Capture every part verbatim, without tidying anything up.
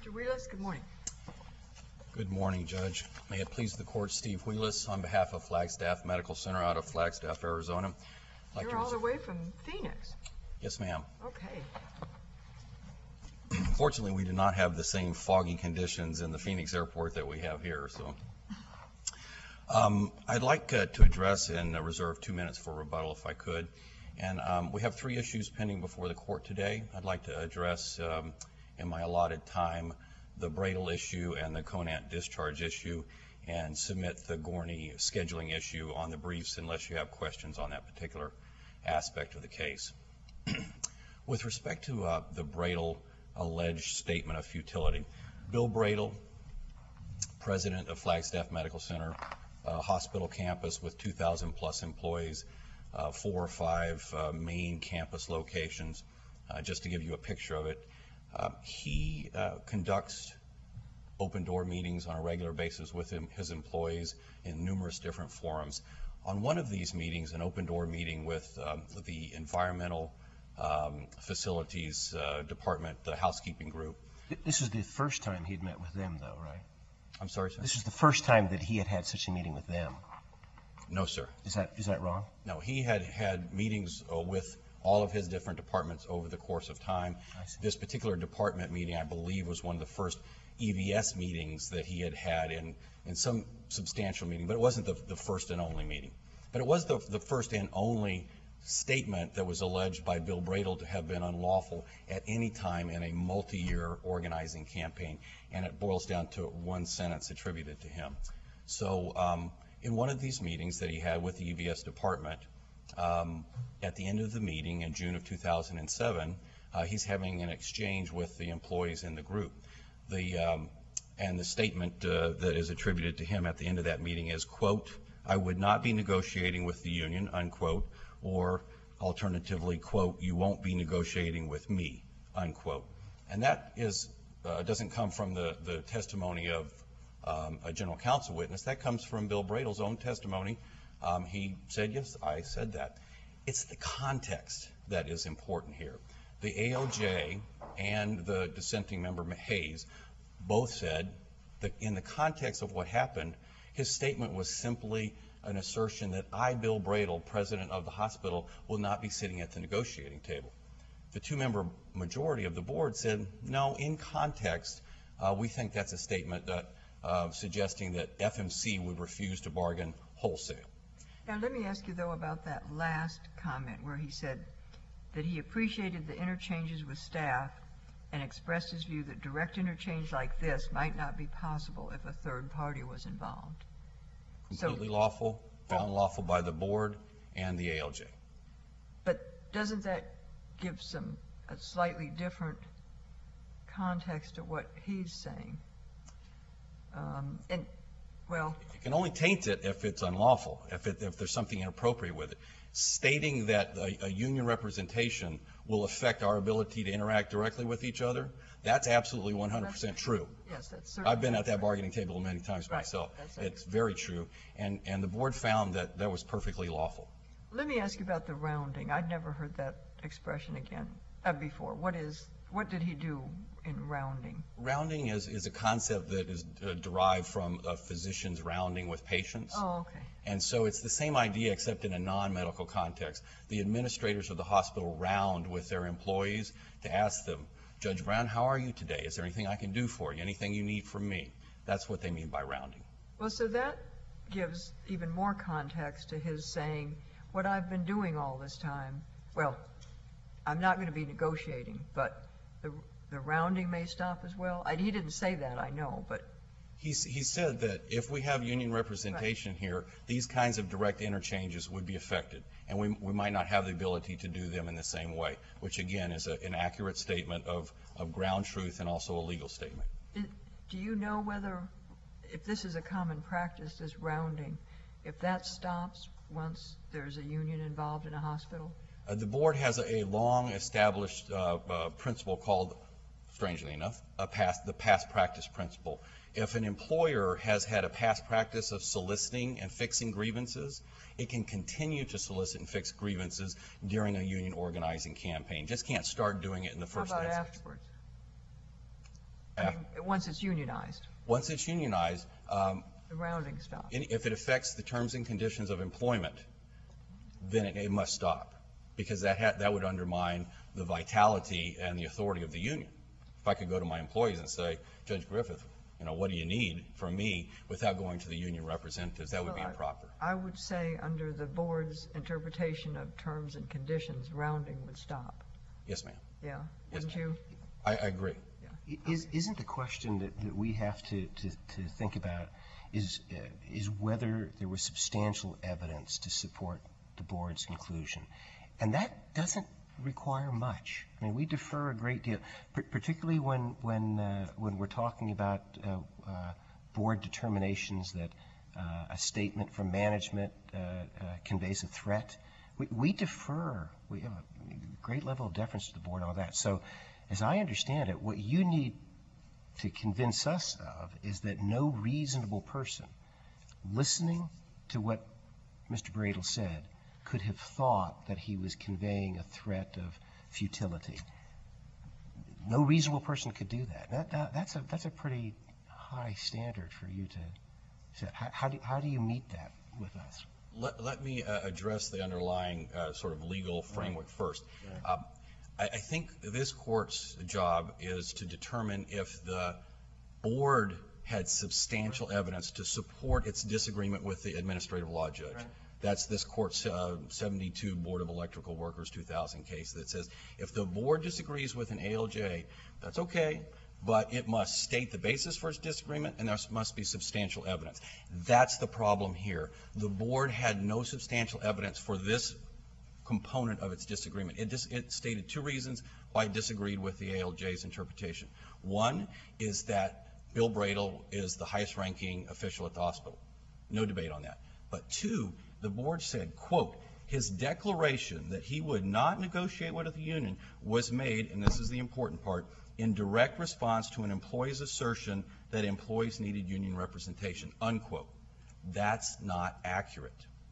Mister Wheelis, good morning. Good morning, Judge. May it please the Court, Steve Wheelis, on behalf of Flagstaff Medical Center out of Flagstaff, Arizona. I'd like You're to all the way from Phoenix. Yes, ma'am. Okay. Fortunately, we do not have the same foggy conditions in the Phoenix airport that we have here. So, um, I'd like uh, to address and uh, reserve two minutes for rebuttal if I could. And um, we have three issues pending before the Court today. I'd like to address um, in my allotted time the Bradle issue and the Conant discharge issue, and submit the Gorney scheduling issue on the briefs unless you have questions on that particular aspect of the case. With respect to uh, the Bradle alleged statement of futility, Bill Bradle, president of Flagstaff Medical Center, a hospital campus with two thousand plus employees, uh, four or five uh, main campus locations, uh, just to give you a picture of it. Uh, he uh, conducts open door meetings on a regular basis with him, his employees in numerous different forums. On one of these meetings, an open door meeting with um, the environmental um, facilities uh, department, the housekeeping group. This is the first time he'd met with them, though, right? I'm sorry, sir? This is the first time that he had had such a meeting with them. No, sir. Is that is that wrong? No, he had had meetings uh, with all of his different departments over the course of time. This particular department meeting, I believe, was one of the first E V S meetings that he had had in, in some substantial meeting, but it wasn't the, the first and only meeting. But it was the, the first and only statement that was alleged by Bill Bradle to have been unlawful at any time in a multi-year organizing campaign, and it boils down to one sentence attributed to him. So um, in one of these meetings that he had with the E V S department, Um, at the end of the meeting in June of two thousand seven, uh, he's having an exchange with the employees in the group. The, um, and the statement uh, that is attributed to him at the end of that meeting is, quote, "I would not be negotiating with the union," unquote, or alternatively, quote, "You won't be negotiating with me," unquote. And that is, uh, doesn't come from the, the testimony of um, a general counsel witness. That comes from Bill Bradle's own testimony. Um, he said, yes, I said that. It's the context that is important here. The A L J and the dissenting member, Hayes, both said that in the context of what happened, his statement was simply an assertion that I, Bill Bradle, president of the hospital, will not be sitting at the negotiating table. The two-member majority of the board said, no, in context, uh, we think that's a statement that uh, suggesting that F M C would refuse to bargain wholesale. Now, let me ask you, though, about that last comment where he said that he appreciated the interchanges with staff and expressed his view that direct interchange like this might not be possible if a third party was involved. Completely So, lawful, found lawful by the board and the A L J. But doesn't that give some a slightly different context to what he's saying? Um, and Well, it can only taint it if it's unlawful, if, it, if there's something inappropriate with it. Stating that a, a union representation will affect our ability to interact directly with each other, that's absolutely one hundred percent true. Yes, that's certainly. I've been at that bargaining table many times Right, myself. that's it. It's very true, and, and the board found that that was perfectly lawful. Let me ask you about the rounding. I'd never heard that expression again uh, before. What is? What did he do in rounding? Rounding is, is a concept that is uh, derived from a physician's rounding with patients. Oh, okay. And so it's the same idea except in a non-medical context. The administrators of the hospital round with their employees to ask them, Judge Brown, how are you today? Is there anything I can do for you? Anything you need from me? That's what they mean by rounding. Well, so that gives even more context to his saying, what I've been doing all this time, well, I'm not going to be negotiating, but the the rounding may stop as well. I, he didn't say that, I know, but He's, he said that if we have union representation right. here, these kinds of direct interchanges would be affected, and we, we might not have the ability to do them in the same way, which again is a, an accurate statement of, of ground truth and also a legal statement. it, do you know whether, if this is a common practice, this rounding, if that stops once there's a union involved in a hospital? Uh, the board has a, a long established uh, uh, principle called, strangely enough, a past, the past practice principle. If an employer has had a past practice of soliciting and fixing grievances, it can continue to solicit and fix grievances during a union organizing campaign. Just can't start doing it in the first How about instance. afterwards? I mean, once it's unionized, Once it's unionized, um, the rounding stops. any- if it affects the terms and conditions of employment, then it, it must stop, because that ha- that would undermine the vitality and the authority of the union. If I could go to my employees and say, Judge Griffith, you know, what do you need from me, without going to the union representatives, that would be Well, I- improper. I would say, under the board's interpretation of terms and conditions, rounding would stop. Yes, ma'am. Yeah, Yes, wouldn't ma'am. you? I, I agree. Is, isn't the question that, that we have to, to, to think about is, uh, is whether there was substantial evidence to support the board's conclusion? And that doesn't require much. I mean, we defer a great deal, p- particularly when, when, uh, when we're talking about uh, uh, board determinations that uh, a statement from management uh, uh, conveys a threat. We, we defer. We have a great level of deference to the board on that. So, as I understand it, what you need to convince us of is that no reasonable person listening to what Mister Bradle said could have thought that he was conveying a threat of futility. No reasonable person could do that. That, that that's a that's a pretty high standard for you to set. How, how do how do you meet that with us? Let, let me uh, address the underlying uh, sort of legal framework first. Um, I, I think this court's job is to determine if the board had substantial evidence to support its disagreement with the administrative law judge. Right. That's this court's uh, seventy-two Board of Electrical Workers two thousand case that says if the board disagrees with an A L J, that's okay, but it must state the basis for its disagreement, and there must be substantial evidence. That's the problem here. The board had no substantial evidence for this component of its disagreement. It, dis- it stated two reasons why it disagreed with the A L J's interpretation. One is that Bill Bradle is the highest-ranking official at the hospital. No debate on that. But two, the board said, quote, his declaration that he would not negotiate with the union was made, and this is the important part, in direct response to an employee's assertion that employees needed union representation, unquote. That's not accurate.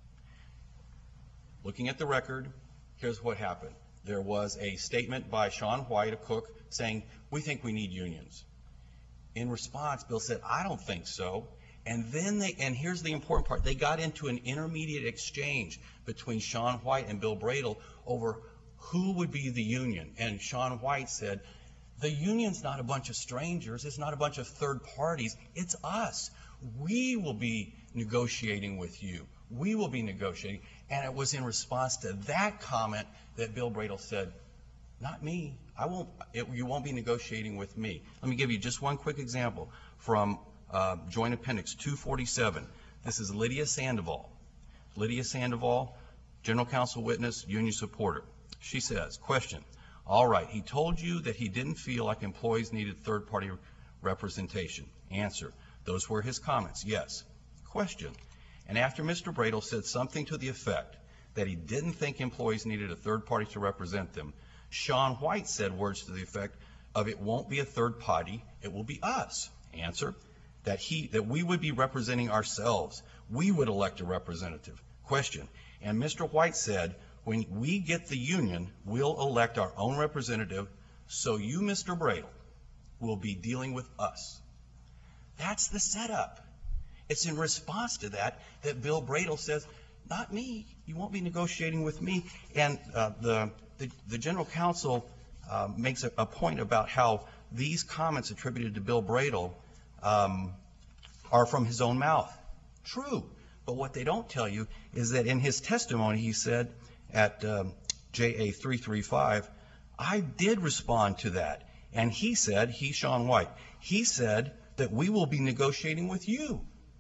Looking at the record, here's what happened. There was a statement by Sean White, a cook, saying, we think we need unions. In response, Bill said, I don't think so. And then they, and here's the important part, they got into an intermediate exchange between Sean White and Bill Bradle over who would be the union. And Sean White said, the union's not a bunch of strangers, it's not a bunch of third parties, it's us. We will be negotiating with you. We will be negotiating. And it was in response to that comment that Bill Bradle said, not me. I won't, it, you won't be negotiating with me. Let me give you just one quick example from uh, Joint Appendix two forty-seven. This is Lydia Sandoval. Lydia Sandoval, General Counsel witness, union supporter. She says, question, all right, he told you that he didn't feel like employees needed third-party representation. Answer, those were his comments, yes. Question, and after Mister Bradle said something to the effect that he didn't think employees needed a third party to represent them, Sean White said words to the effect of it won't be a third party, it will be us. Answer, that he that we would be representing ourselves. We would elect a representative. Question, and Mister White said, when we get the union, we'll elect our own representative, so you, Mister Bradle, will be dealing with us. That's the setup. It's in response to that that Bill Bradle says, not me. You won't be negotiating with me. And uh, the, the the general counsel uh, makes a, a point about how these comments attributed to Bill Bradle um, are from his own mouth. True. But what they don't tell you is that in his testimony, he said at um, J A three thirty-five, I did respond to that. And he said, he, Sean White, he said that we will be negotiating with you.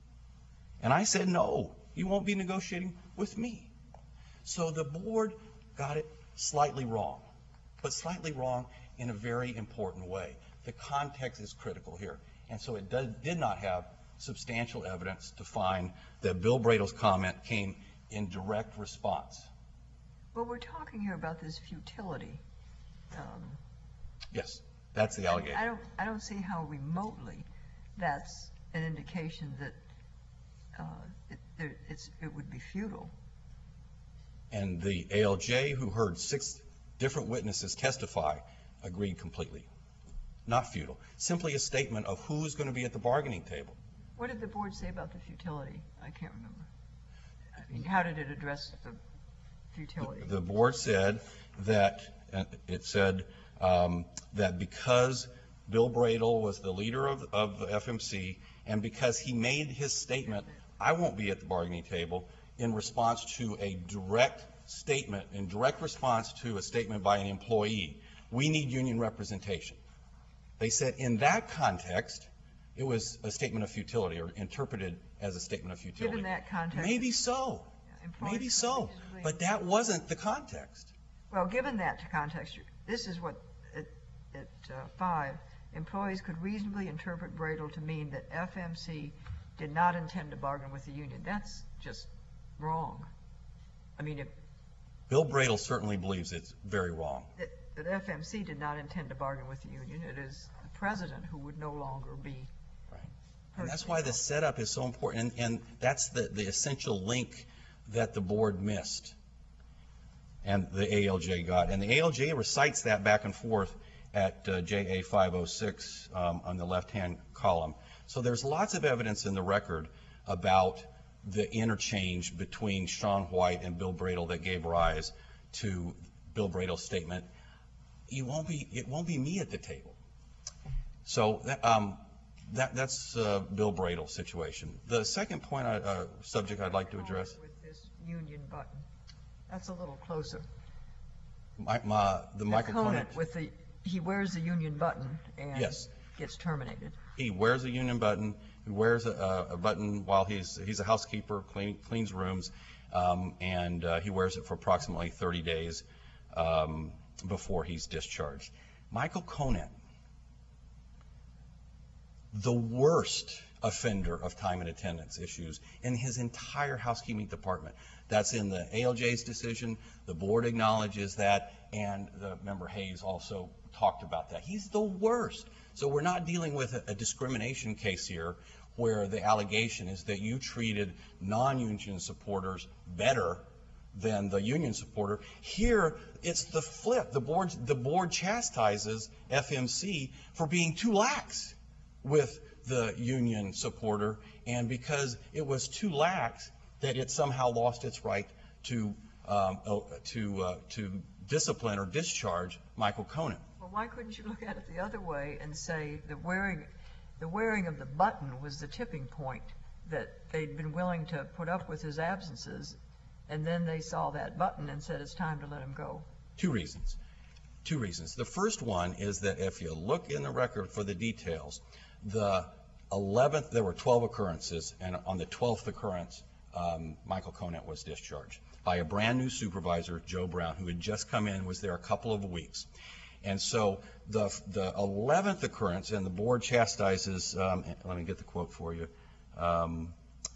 And I said, no, you won't be negotiating with me. So the board got it slightly wrong, but slightly wrong in a very important way. The context is critical here. And so it does, did not have substantial evidence to find that Bill Bradle's comment came in direct response. Well, we're talking here about this futility. Um, Yes, that's the allegation. I don't, I don't see how remotely that's an indication that uh, it, there, it's, it would be futile. And the A L J, who heard six different witnesses testify, agreed completely. not futile, simply a statement of who's going to be at the bargaining table. What did the board say about the futility? I can't remember. I mean, how did it address the futility? The board said that, it said um, that because Bill Bradel was the leader of, of the F M C, and because he made his statement, I won't be at the bargaining table, in response to a direct statement, in direct response to a statement by an employee, we need union representation. They said in that context, it was a statement of futility, or interpreted as a statement of futility. Given that context. Maybe so. Employees Maybe could so. reasonably- But that wasn't the context. Well, given that context, this is what, at, at uh, five, employees could reasonably interpret Bradel to mean that F M C did not intend to bargain with the union. That's just wrong. I mean, if, Bill Bradel certainly believes it's very wrong. that, that F M C did not intend to bargain with the union. It is the president who would no longer be. Right. And that's why the setup is so important, and, and that's the, the essential link that the board missed and the A L J got. And the A L J recites that back and forth at uh, J A five oh six um, on the left-hand column. So there's lots of evidence in the record about the interchange between Sean White and Bill Bradel that gave rise to Bill Bradel's statement, "You won't be, it won't be me at the table." So that, um, that that's uh, Bill Bradel's situation. The second point, I, uh, subject I'd like to address. With this union button. That's a little closer. My, my, the Michael Conant Conant, with the, he wears the union button and Yes. gets terminated. he wears a union button. He wears a, a button while he's he's a housekeeper, clean, cleans rooms, um, and uh, he wears it for approximately thirty days um, before he's discharged. Michael Conant, the worst offender of time and attendance issues in his entire housekeeping department. That's in the A L J's decision. The board acknowledges that, and the member Hayes also talked about that. He's the worst. So we're not dealing with a, a discrimination case here where the allegation is that you treated non-union supporters better than the union supporter. Here, it's the flip. The board, the board chastises F M C for being too lax with the union supporter, and because it was too lax, that it somehow lost its right to um, to uh, to discipline or discharge Michael Conant. Well, why couldn't you look at it the other way and say the wearing, the wearing of the button was the tipping point, that they'd been willing to put up with his absences, and then they saw that button and said it's time to let him go? Two reasons. Two reasons. The first one is that if you look in the record for the details, the eleventh, there were twelve occurrences, and on the twelfth occurrence, um, Michael Conant was discharged by a brand new supervisor, Joe Brown, who had just come in, was there a couple of weeks. And so the the eleventh occurrence, and the board chastises, um, let me get the quote for you. Um,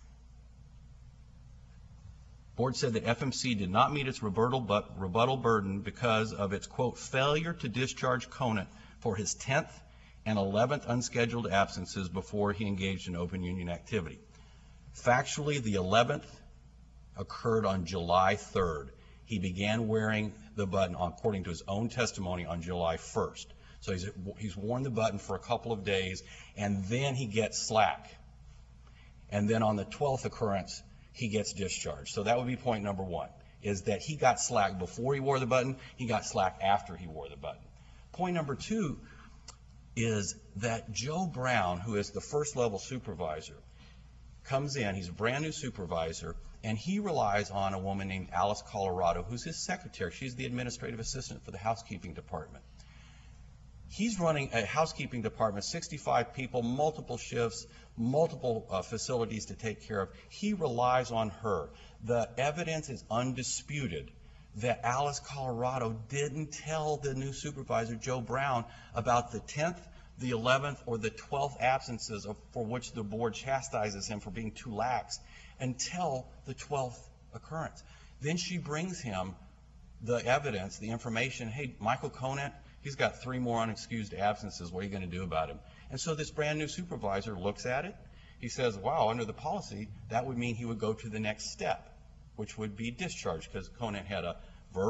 board said that F M C did not meet its rebuttal, but, rebuttal burden because of its, quote, failure to discharge Conant for his tenth and eleventh unscheduled absences before he engaged in open union activity. Factually, the eleventh occurred on July third. He began wearing the button, according to his own testimony, on July first. So he's, he's worn the button for a couple of days, and then he gets slack. And then on the twelfth occurrence, he gets discharged. So that would be point number one, is that he got slack before he wore the button, he got slack after he wore the button. Point number two is that Joe Brown, who is the first level supervisor, comes in, he's a brand new supervisor, and he relies on a woman named Alice Colorado, who's his secretary. She's the administrative assistant for the housekeeping department. He's running a housekeeping department, sixty-five people, multiple shifts, multiple uh, facilities to take care of. He relies on her. The evidence is undisputed that Alice Colorado didn't tell the new supervisor, Joe Brown, about the tenth, the eleventh, or the twelfth absences of, for which the board chastises him for being too lax, until the twelfth occurrence. Then she brings him the evidence, the information, hey, Michael Conant, he's got three more unexcused absences. What are you going to do about him? And so this brand new supervisor looks at it. He says, wow, under the policy, that would mean he would go to the next step, which would be discharge, because Conant had a verbal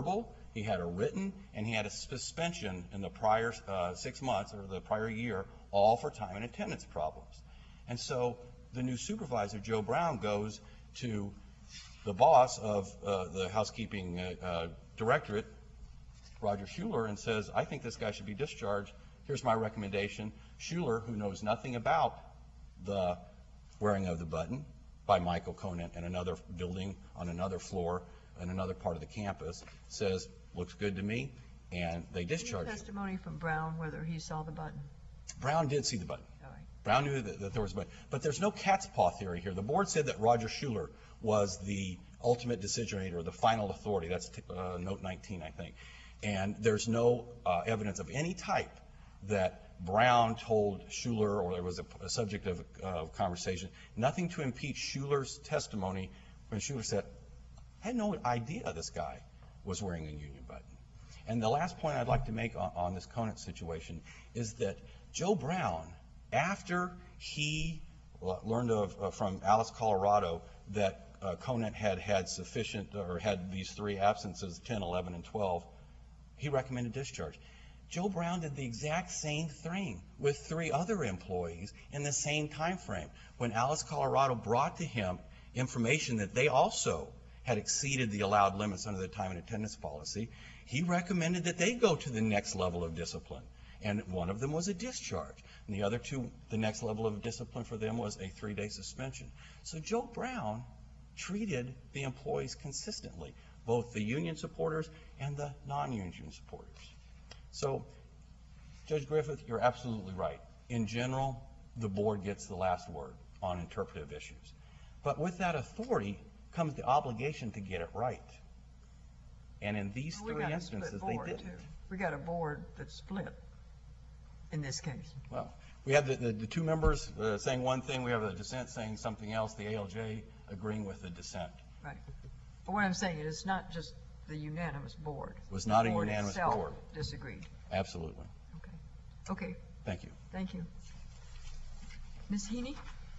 He had a written and he had a suspension in the prior uh, six months or the prior year, all for time and attendance problems. And so the new supervisor, Joe Brown, goes to the boss of uh, the housekeeping uh, uh, directorate, Roger Schuler, and says, I think this guy should be discharged. Here's my recommendation. Schuler, who knows nothing about the wearing of the button by Michael Conant in another building on another floor in another part of the campus, says, looks good to me, and they discharge him. Testimony from Brown whether he saw the button. Brown did see the button. All right. Brown knew that, that there was a button. But there's no cat's paw theory here. The board said that Roger Schuler was the ultimate decisionator, the final authority. That's uh, note nineteen, I think. And there's no uh, evidence of any type that Brown told Schuler, or there was a, a subject of uh, conversation, nothing to impeach Schuler's testimony when Schuler said, I had no idea this guy was wearing a union button. And the last point I'd like to make on, on this Conant situation is that Joe Brown, after he learned of, uh, from Alice, Colorado, that uh, Conant had had sufficient, or had these three absences, ten, eleven, and twelve, he recommended discharge. Joe Brown did the exact same thing with three other employees in the same time frame. When Alice, Colorado brought to him information that they also had exceeded the allowed limits under the time and attendance policy, he recommended that they go to the next level of discipline. And one of them was a discharge. And the other two, the next level of discipline for them was a three-day suspension. So Joe Brown treated the employees consistently, both the union supporters and the non-union supporters. So, Judge Griffith, you're absolutely right. In general, the board gets the last word on interpretive issues. But with that authority comes the obligation to get it right. And in these Well, we three got a instances, split they board, didn't. too. We got a board that's split in this case. Well, we have the, the, the two members uh, saying one thing, we have a dissent saying something else, the A L J agreeing with the dissent. Right. But what I'm saying is it's not just the unanimous board. It was not The a unanimous itself board. disagreed. Absolutely. Okay. Okay. Thank you. Thank you. Miz Heaney?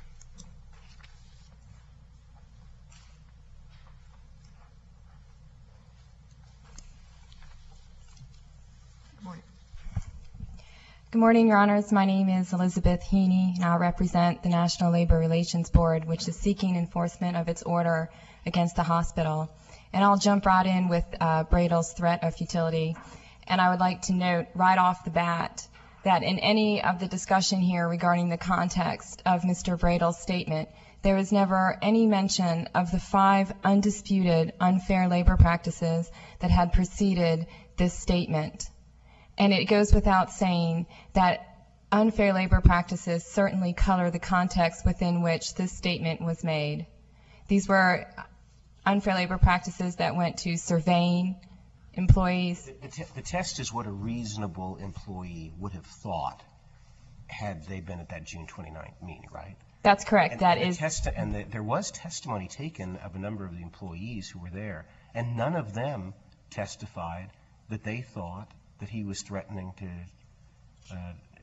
Good morning. Good morning, Your Honors. My name is Elizabeth Heaney, and I represent the National Labor Relations Board, which is seeking enforcement of its order against the hospital. And I'll jump right in with uh, Bradel's threat of futility. And I would like to note right off the bat that in any of the discussion here regarding the context of Mister Bradel's statement, there is never any mention of the five undisputed unfair labor practices that had preceded this statement. And it goes without saying that unfair labor practices certainly color the context within which this statement was made. These were unfair labor practices that went to surveying employees. The, the, te the test is what a reasonable employee would have thought had they been at that June twenty-ninth meeting, right? That's correct. And, that and is. The test, and the, there was testimony taken of a number of the employees who were there, and none of them testified that they thought that he was threatening to uh,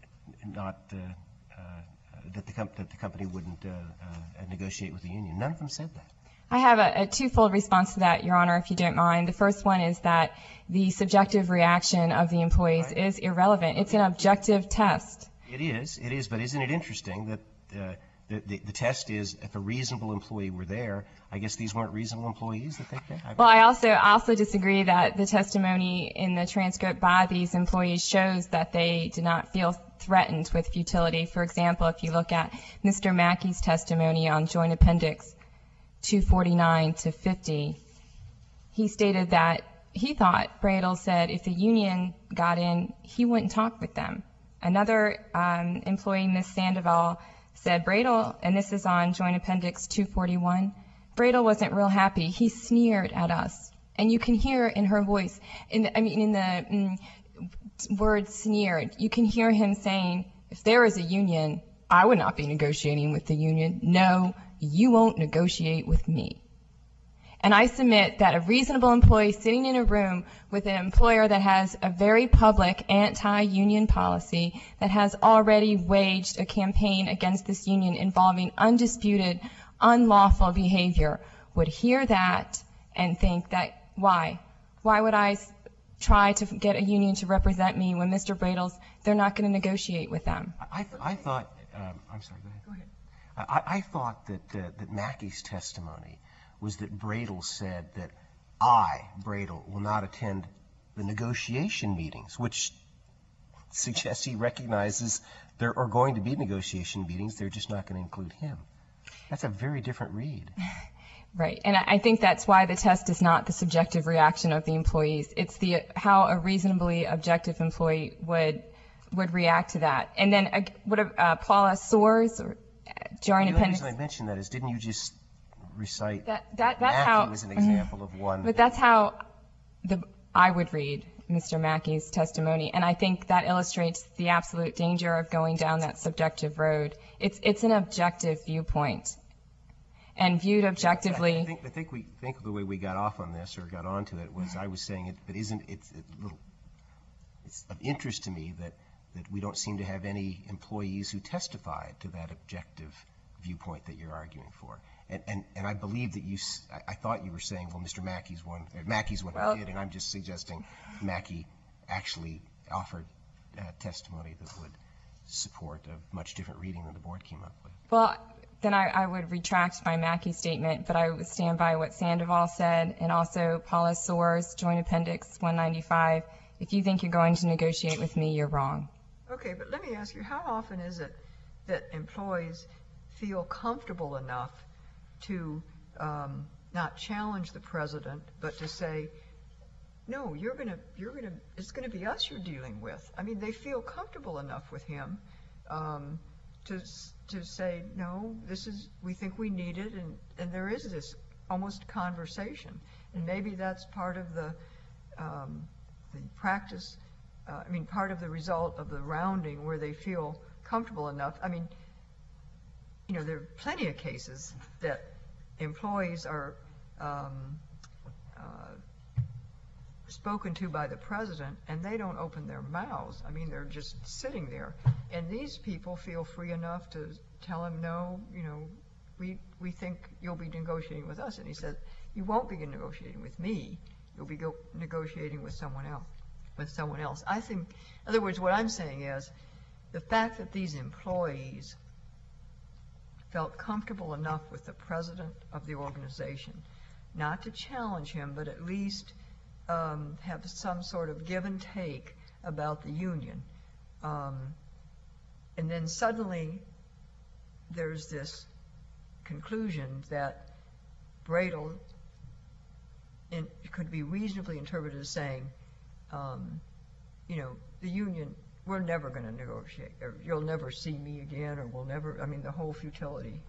not uh, uh, that the com that the company wouldn't uh, uh, negotiate with the union. None of them said that. I have a, a twofold response to that, Your Honor, if you don't mind. The first one is that the subjective reaction of the employees right. is irrelevant. It's an objective test. It is. It is. But isn't it interesting that uh, the, the, the test is if a reasonable employee were there? I guess these weren't reasonable employees that they picked. Well, I also I also disagree that the testimony in the transcript by these employees shows that they did not feel threatened with futility. For example, if you look at Mister Mackey's testimony on Joint Appendix two forty-nine to fifty, he stated that he thought Bradel said if the union got in, he wouldn't talk with them. Another um, employee, Miz Sandoval, said Bradel, and this is on Joint Appendix two forty-one, Bradel wasn't real happy. He sneered at us. And you can hear in her voice, in the, I mean, in the mm, word sneered, you can hear him saying, if there is a union, I would not be negotiating with the union. No, you won't negotiate with me. And I submit that a reasonable employee sitting in a room with an employer that has a very public anti-union policy, that has already waged a campaign against this union involving undisputed, unlawful behavior, would hear that and think that, why? Why would I try to get a union to represent me when Mister Bradle's, they're not going to negotiate with them. I, th- I thought, um, I'm sorry, go ahead. Go ahead. I, I thought that, uh, that Mackey's testimony was that Bradle said that I, Bradle, will not attend the negotiation meetings, which suggests he recognizes there are going to be negotiation meetings, they're just not going to include him. That's a very different read. Right, and I I think that's why the test is not the subjective reaction of the employees. It's the how a reasonably objective employee would would react to that. And then uh, what uh, Paula Soares or uh, Joint The only Appendix. reason I mentioned that is, didn't you just recite That that that's Mackey how. was an example of one? But that's how the I would read Mister Mackey's testimony, and I think that illustrates the absolute danger of going down that subjective road. It's it's an objective viewpoint, and viewed objectively. I think, I think we think the way we got off on this or got onto it was I was saying it, but isn't it's a little it's of interest to me that that we don't seem to have any employees who testified to that objective viewpoint that you're arguing for. And and, and I believe that you s- I, I thought you were saying, well, Mister Mackey's one uh, Mackey's one Well- who did, and I'm just suggesting Mackey actually offered uh, testimony that would support a much different reading than the board came up with. Well, then I, I would retract my Mackey statement, but I would stand by what Sandoval said, and also Paula Soares, Joint Appendix one ninety-five. If you think you're going to negotiate with me, you're wrong. Okay, but let me ask you, how often is it that employees feel comfortable enough to um, not challenge the president, but to say, no, you're going to, you're going to, it's going to be us you're dealing with. I mean, they feel comfortable enough with him um, to s- to say, no, this is, we think we need it, and, and there is this almost conversation. And maybe that's part of the, um, the practice, uh, I mean, part of the result of the rounding where they feel comfortable enough. I mean, you know, there are plenty of cases that employees are um, uh, spoken to by the president and they don't open their mouths. I mean, they're just sitting there. And these people feel free enough to tell him, no, you know, we we think you'll be negotiating with us. And he said, you won't be negotiating with me. You'll be go- negotiating with someone else. With someone else. I think, in other words, what I'm saying is the fact that these employees felt comfortable enough with the president of the organization not to challenge him, but at least um, have some sort of give and take about the union. Um, and then suddenly there's this conclusion that Bradle in, could be reasonably interpreted as saying, um, you know, the union, we're never going to negotiate, or you'll never see me again, or we'll never, I mean, the whole futility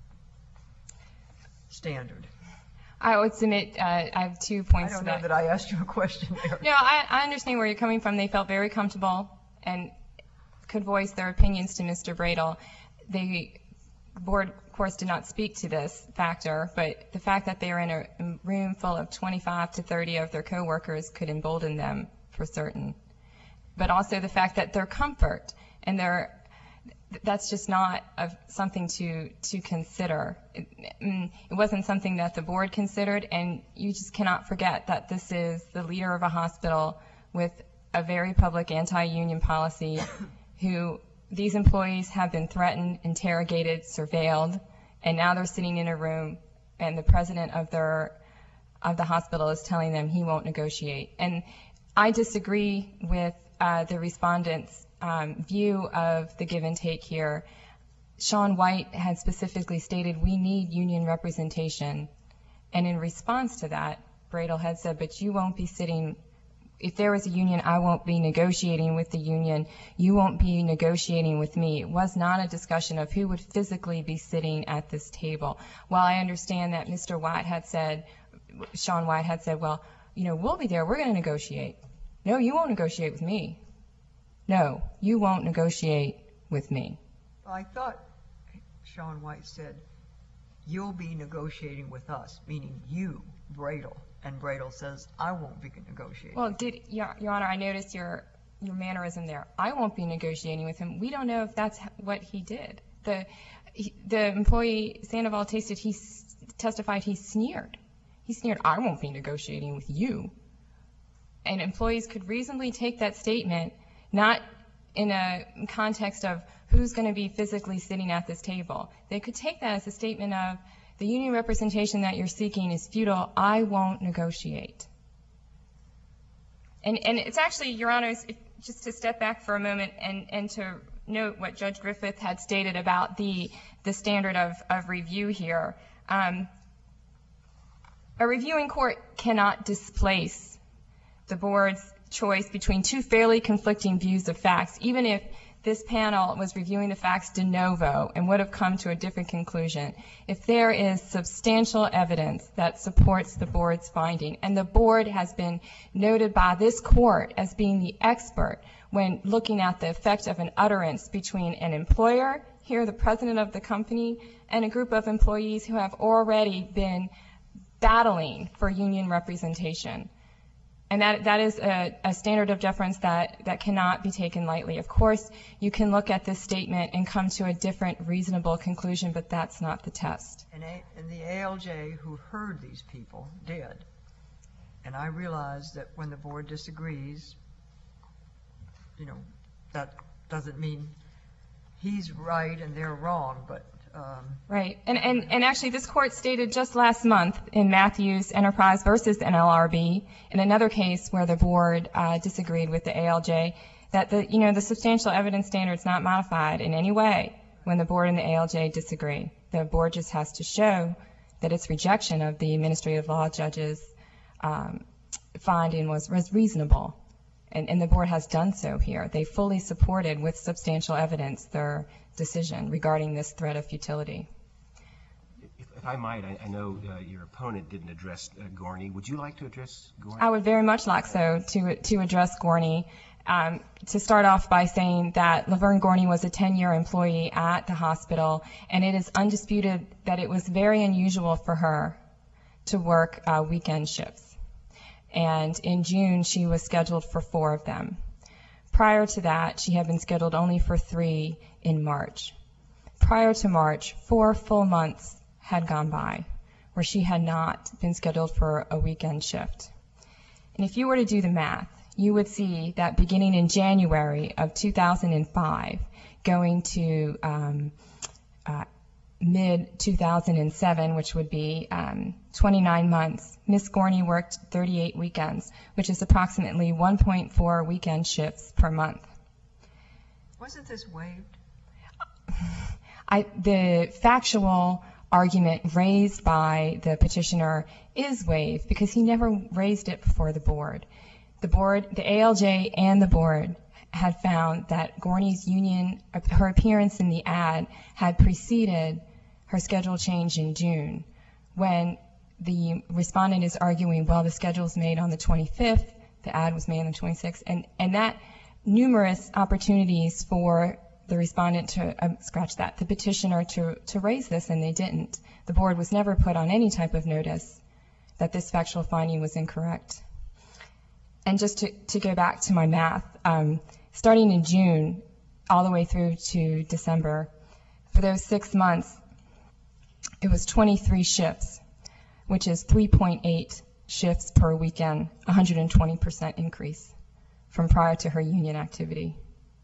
standard. I would submit, uh, I have two I points don't to know that. that I asked you a question there. No, I, I understand where you're coming from. They felt very comfortable and could voice their opinions to Mister Bradle. The board, of course, did not speak to this factor, but the fact that they were in a room full of twenty-five to thirty of their coworkers could embolden them for certain. But also the fact that their comfort and their that's just not a, something to to consider. It, it wasn't something that the board considered, and you just cannot forget that this is the leader of a hospital with a very public anti-union policy who these employees have been threatened, interrogated, surveilled, and now they're sitting in a room and the president of their of the hospital is telling them he won't negotiate. And I disagree with uh, the respondents' um, view of the give and take here. Sean White had specifically stated we need union representation. And in response to that, Bradle had said, but you won't be sitting, if there was a union, I won't be negotiating with the union. You won't be negotiating with me. It was not a discussion of who would physically be sitting at this table. While I understand that Mister White had said, Sean White had said, well, you know, we'll be there. We're going to negotiate. No, you won't negotiate with me. No, you won't negotiate with me. Well, I thought Sean White said, you'll be negotiating with us, meaning you, Bradle. And Bradle says, I won't be negotiating. Well, did Your, Your Honor, I noticed your your mannerism there. I won't be negotiating with him. We don't know if that's what he did. The he, the employee, Sandoval, tasted, he s- testified he sneered. He sneered, I won't be negotiating with you. and employees could reasonably take that statement, not in a context of who's going to be physically sitting at this table. They could take that as a statement of, the union representation that you're seeking is futile, I won't negotiate. And, and it's actually, Your Honors, if, just to step back for a moment and, and to note what Judge Griffith had stated about the, the standard of, of review here. Um, a reviewing court cannot displace the board's choice between two fairly conflicting views of facts, even if this panel was reviewing the facts de novo and would have come to a different conclusion. If there is substantial evidence that supports the board's finding, and the board has been noted by this court as being the expert when looking at the effect of an utterance between an employer, here the president of the company, and a group of employees who have already been battling for union representation. And that, that is a, a standard of deference that, that cannot be taken lightly. Of course, you can look at this statement and come to a different reasonable conclusion, but that's not the test. And, a, and the A L J who heard these people did. And I realize that when the board disagrees, you know, that doesn't mean he's right and they're wrong, but Um, right. And, and, and actually this court stated just last month in Matthews Enterprise versus N L R B, in another case where the board uh, disagreed with the A L J, that the, you know, the substantial evidence standard is not modified in any way when the board and the A L J disagree. The board just has to show that its rejection of the administrative law judge's um, finding was, was reasonable. And, and the board has done so here. They fully supported with substantial evidence their decision regarding this threat of futility. If, if I might, I, I know uh, your opponent didn't address uh, Gorney. Would you like to address Gorney? I would very much like so to to address Gorney. Um, to start off by saying that Laverne Gorney was a ten-year employee at the hospital, and it is undisputed that it was very unusual for her to work uh, weekend shifts. And in June, she was scheduled for four of them. Prior to that, she had been scheduled only for three in March. Prior to March, four full months had gone by where she had not been scheduled for a weekend shift. And if you were to do the math, you would see that beginning in January of two thousand five, going to um, uh, mid two thousand seven, which would be um, twenty-nine months, Miz Gorney worked thirty-eight weekends, which is approximately one point four weekend shifts per month. wasn't this waived? I, the factual argument raised by the petitioner is waived because he never raised it before the board. The board, the A L J and the board had found that Gorney's union, her appearance in the ad had preceded her schedule change in June. When the respondent is arguing, well, the schedule was made on the twenty-fifth, the ad was made on the twenty-sixth, and, and that numerous opportunities for the respondent to, uh, scratch that, the petitioner to, to raise this, and they didn't. The board was never put on any type of notice that this factual finding was incorrect. And just to, to go back to my math, um, starting in June all the way through to December, for those six months, it was twenty-three shifts, which is three point eight shifts per weekend, one hundred twenty percent increase from prior to her union activity.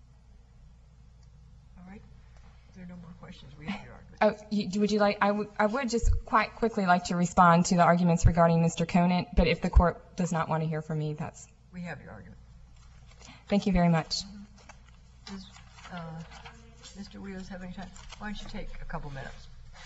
All right. If there are no more questions, we have your argument. Oh, you, would you like, I, w- I would just quite quickly like to respond to the arguments regarding Mister Conant, but if the court does not want to hear from me, that's... We have your argument. Thank you very much. Does uh, Mister Wheels have any time? Why don't you take a couple minutes?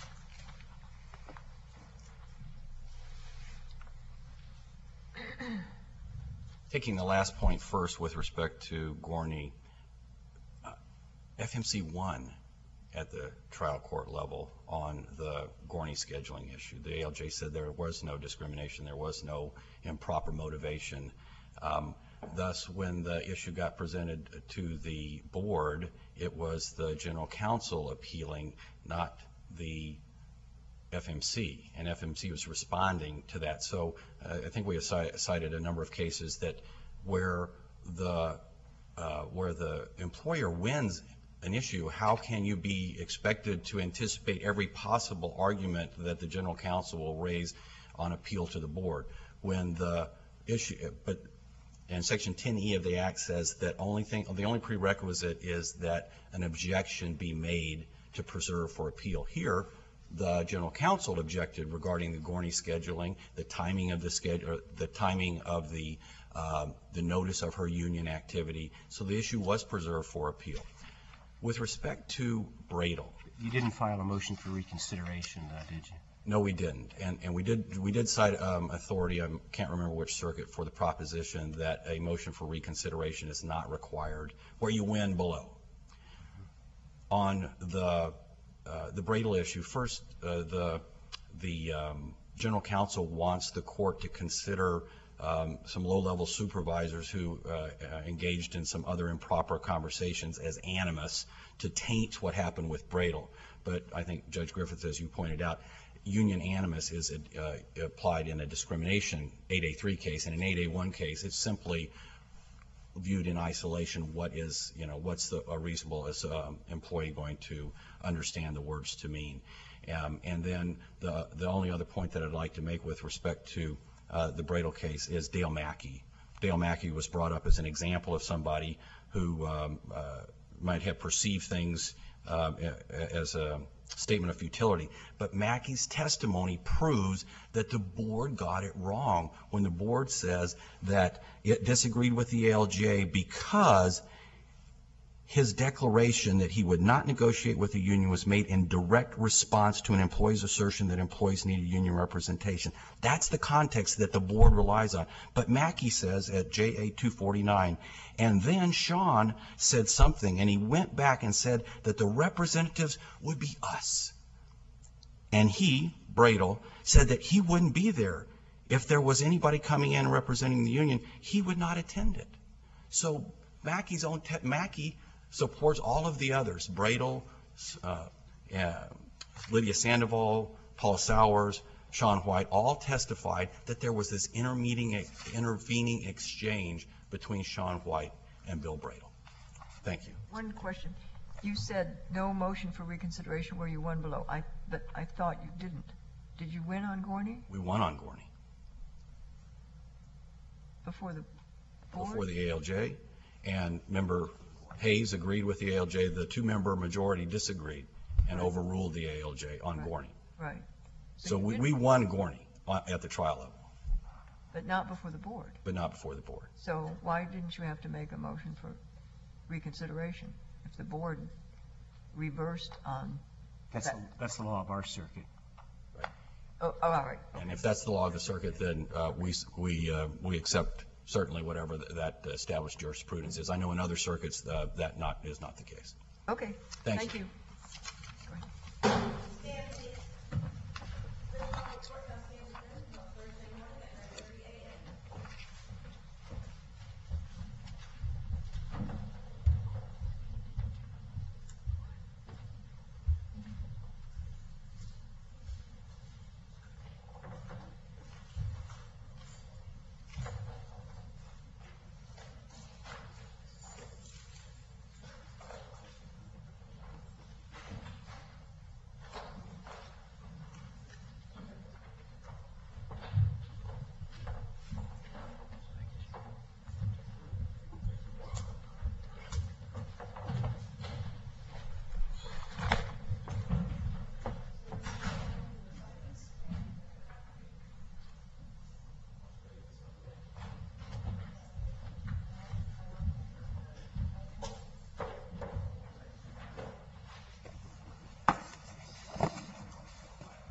Taking the last point first with respect to Gorney, uh, F M C won at the trial court level on the Gorney scheduling issue. The A L J said there was no discrimination, there was no improper motivation. Um, thus, when the issue got presented to the board, it was the general counsel appealing, not the F M C, and F M C was responding to that. So uh, I think we have cited a number of cases that where the uh, where the employer wins an issue, how can you be expected to anticipate every possible argument that the general counsel will raise on appeal to the board when the issue, but And Section ten E of the Act says that only thing, the only prerequisite is that an objection be made to preserve for appeal. Here, the general counsel objected regarding the Gorney scheduling, the timing of the schedule, the timing of the uh, the notice of her union activity. So the issue was preserved for appeal. With respect to Bradel, You didn't file a motion for reconsideration, uh, did you? no, we didn't, and and we did we did cite um, authority. I can't remember which circuit for the proposition that a motion for reconsideration is not required where you win below. On the uh, the Bradel issue, first, uh, the the um, general counsel wants the court to consider um, some low-level supervisors who uh, uh, engaged in some other improper conversations as animus to taint what happened with Bradel. But I think Judge Griffith, as you pointed out, union animus is uh, applied in a discrimination eight A three case. In an eight A one case, it's simply viewed in isolation. What is, you know, what's the a reasonable as um, employee going to understand the words to mean? Um, and then the the only other point that I'd like to make with respect to uh, the Bradel case is Dale Mackey. Dale Mackey was brought up as an example of somebody who um, uh, might have perceived things um, as a statement of futility. But Mackey's testimony proves that the board got it wrong when the board says that it disagreed with the A L J because his declaration that he would not negotiate with the union was made in direct response to an employee's assertion that employees needed union representation. That's the context that the board relies on. But Mackey says at J A two forty-nine, and then Sean said something, and he went back and said that the representatives would be us. And he, Bradel, said that he wouldn't be there. If there was anybody coming in representing the union, he would not attend it. So Mackey's own, te- Mackey supports all of the others, Bradel, uh, uh, Lydia Sandoval, Paula Sowers, Sean White, all testified that there was this intermeeting, intervening exchange between Sean White and Bill Bradel. Thank you. One question. You said no motion for reconsideration where you won below. I, but I thought you didn't. Did you win on Gorney We won on Gorney before the board? before the A L J, and member Hayes agreed with the A L J. The two-member majority disagreed and overruled the A L J on Right. Gorney. Right. So you we, didn't- we won Gorney on- at the trial level, But not before the board. but not before the board. So why didn't you have to make a motion for reconsideration if the board reversed on? That's, That- the- that's the law of our circuit. Oh, oh, all right. And if that's the law of the circuit, then uh, we we uh, we accept certainly whatever th- that established jurisprudence is. I know in other circuits uh, that not is not the case. Okay. Thank Thank you. you.